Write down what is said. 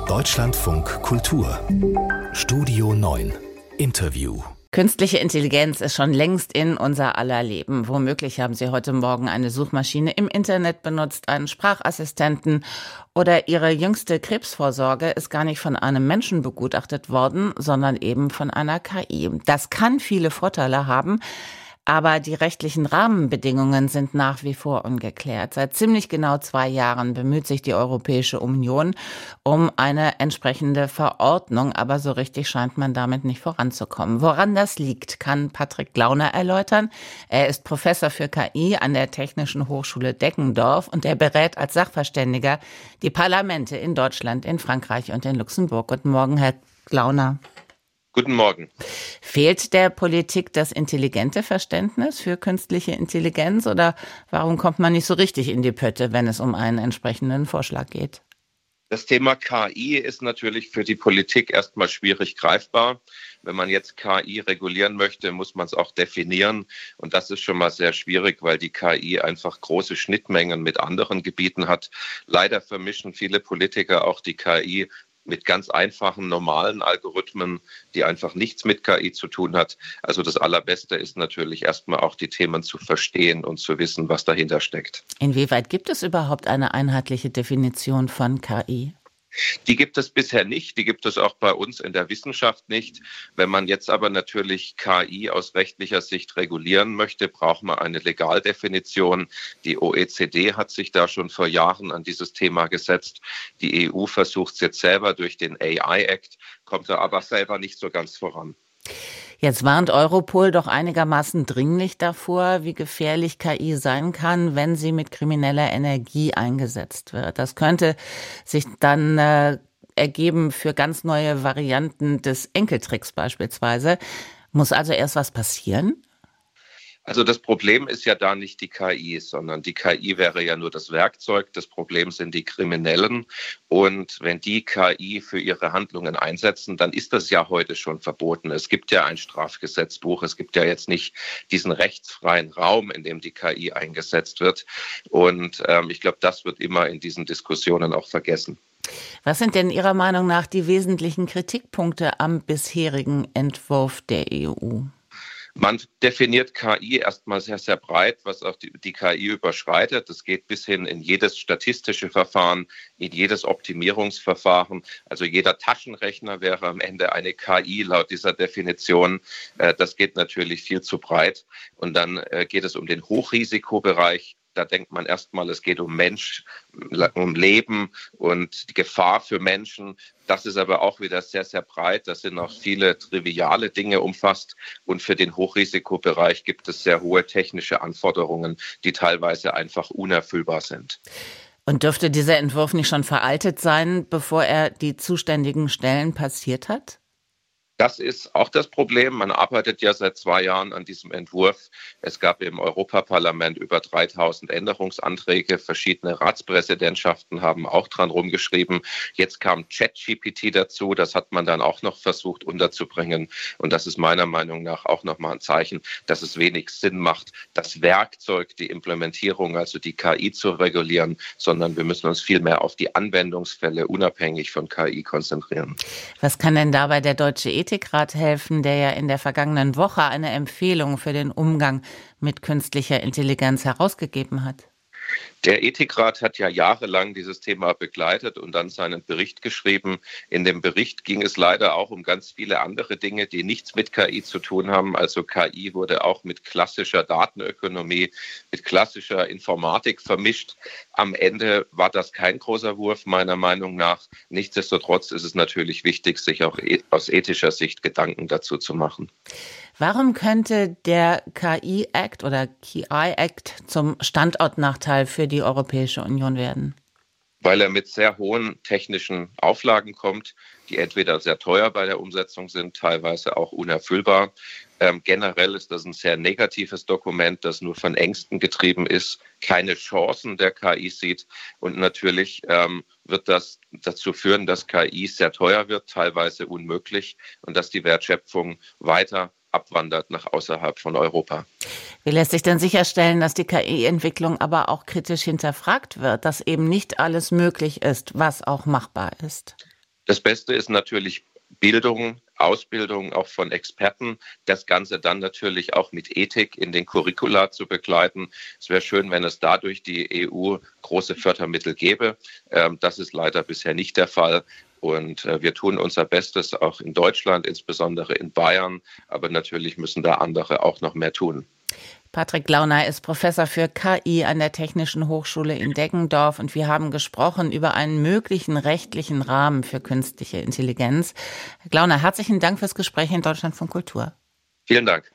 Deutschlandfunk Kultur Studio 9 Interview. Künstliche Intelligenz ist schon längst in unser aller Leben. Womöglich haben Sie heute Morgen eine Suchmaschine im Internet benutzt, einen Sprachassistenten oder Ihre jüngste Krebsvorsorge ist gar nicht von einem Menschen begutachtet worden, sondern eben von einer KI. Das kann viele Vorteile haben. Aber die rechtlichen Rahmenbedingungen sind nach wie vor ungeklärt. Seit ziemlich genau 2 Jahren bemüht sich die Europäische Union um eine entsprechende Verordnung. Aber so richtig scheint man damit nicht voranzukommen. Woran das liegt, kann Patrick Glauner erläutern. Er ist Professor für KI an der Technischen Hochschule Deckendorf und er berät als Sachverständiger die Parlamente in Deutschland, in Frankreich und in Luxemburg. Guten Morgen, Herr Glauner. Guten Morgen. Fehlt der Politik das intelligente Verständnis für künstliche Intelligenz oder warum kommt man nicht so richtig in die Pötte, wenn es um einen entsprechenden Vorschlag geht? Das Thema KI ist natürlich für die Politik erstmal schwierig greifbar. Wenn man jetzt KI regulieren möchte, muss man es auch definieren. Und das ist schon mal sehr schwierig, weil die KI einfach große Schnittmengen mit anderen Gebieten hat. Leider vermischen viele Politiker auch die KI mit ganz einfachen, normalen Algorithmen, die einfach nichts mit KI zu tun hat. Also das Allerbeste ist natürlich erstmal auch die Themen zu verstehen und zu wissen, was dahinter steckt. Inwieweit gibt es überhaupt eine einheitliche Definition von KI? Die gibt es bisher nicht, die gibt es auch bei uns in der Wissenschaft nicht. Wenn man jetzt aber natürlich KI aus rechtlicher Sicht regulieren möchte, braucht man eine Legaldefinition. Die OECD hat sich da schon vor Jahren an dieses Thema gesetzt. Die EU versucht es jetzt selber durch den AI-Act, kommt da aber selber nicht so ganz voran. Jetzt warnt Europol doch einigermaßen dringlich davor, wie gefährlich KI sein kann, wenn sie mit krimineller Energie eingesetzt wird. Das könnte sich dann ergeben für ganz neue Varianten des Enkeltricks beispielsweise. Muss also erst was passieren? Also das Problem ist ja da nicht die KI, sondern die KI wäre ja nur das Werkzeug. Das Problem sind die Kriminellen. Und wenn die KI für ihre Handlungen einsetzen, dann ist das ja heute schon verboten. Es gibt ja ein Strafgesetzbuch. Es gibt ja jetzt nicht diesen rechtsfreien Raum, in dem die KI eingesetzt wird. Und ich glaube, das wird immer in diesen Diskussionen auch vergessen. Was sind denn Ihrer Meinung nach die wesentlichen Kritikpunkte am bisherigen Entwurf der EU? Man definiert KI erstmal sehr, sehr breit, was auch die KI überschreitet. Das geht bis hin in jedes statistische Verfahren, in jedes Optimierungsverfahren. Also jeder Taschenrechner wäre am Ende eine KI laut dieser Definition. Das geht natürlich viel zu breit. Und dann geht es um den Hochrisikobereich. Da denkt man erstmal, es geht um Mensch, um Leben und die Gefahr für Menschen. Das ist aber auch wieder sehr, sehr breit. Das sind auch viele triviale Dinge umfasst. Und für den Hochrisikobereich gibt es sehr hohe technische Anforderungen, die teilweise einfach unerfüllbar sind. Und dürfte dieser Entwurf nicht schon veraltet sein, bevor er die zuständigen Stellen passiert hat? Das ist auch das Problem. Man arbeitet ja seit 2 Jahren an diesem Entwurf. Es gab im Europaparlament über 3000 Änderungsanträge. Verschiedene Ratspräsidentschaften haben auch dran rumgeschrieben. Jetzt kam ChatGPT dazu. Das hat man dann auch noch versucht unterzubringen. Und das ist meiner Meinung nach auch nochmal ein Zeichen, dass es wenig Sinn macht, das Werkzeug, die Implementierung, also die KI zu regulieren, sondern wir müssen uns viel mehr auf die Anwendungsfälle unabhängig von KI konzentrieren. Was kann denn dabei der Deutsche Ethikrat helfen, der ja in der vergangenen Woche eine Empfehlung für den Umgang mit künstlicher Intelligenz herausgegeben hat? Der Ethikrat hat ja jahrelang dieses Thema begleitet und dann seinen Bericht geschrieben. In dem Bericht ging es leider auch um ganz viele andere Dinge, die nichts mit KI zu tun haben. Also KI wurde auch mit klassischer Datenökonomie, mit klassischer Informatik vermischt. Am Ende war das kein großer Wurf, meiner Meinung nach. Nichtsdestotrotz ist es natürlich wichtig, sich auch aus ethischer Sicht Gedanken dazu zu machen. Warum könnte der KI-Act oder KI-Act zum Standortnachteil für die Europäische Union werden? Weil er mit sehr hohen technischen Auflagen kommt, die entweder sehr teuer bei der Umsetzung sind, teilweise auch unerfüllbar. Generell ist das ein sehr negatives Dokument, das nur von Ängsten getrieben ist, keine Chancen der KI sieht. Und natürlich wird das dazu führen, dass KI sehr teuer wird, teilweise unmöglich, und dass die Wertschöpfung weiter abwandert nach außerhalb von Europa. Wie lässt sich denn sicherstellen, dass die KI-Entwicklung aber auch kritisch hinterfragt wird, dass eben nicht alles möglich ist, was auch machbar ist? Das Beste ist natürlich Bildung, Ausbildung auch von Experten, das Ganze dann natürlich auch mit Ethik in den Curricula zu begleiten. Es wäre schön, wenn es dadurch die EU große Fördermittel gäbe. Das ist leider bisher nicht der Fall. Und wir tun unser Bestes auch in Deutschland, insbesondere in Bayern. Aber natürlich müssen da andere auch noch mehr tun. Patrick Glauner ist Professor für KI an der Technischen Hochschule in Deggendorf und wir haben gesprochen über einen möglichen rechtlichen Rahmen für künstliche Intelligenz. Herr Glauner, herzlichen Dank fürs Gespräch in Deutschlandfunk Kultur. Vielen Dank.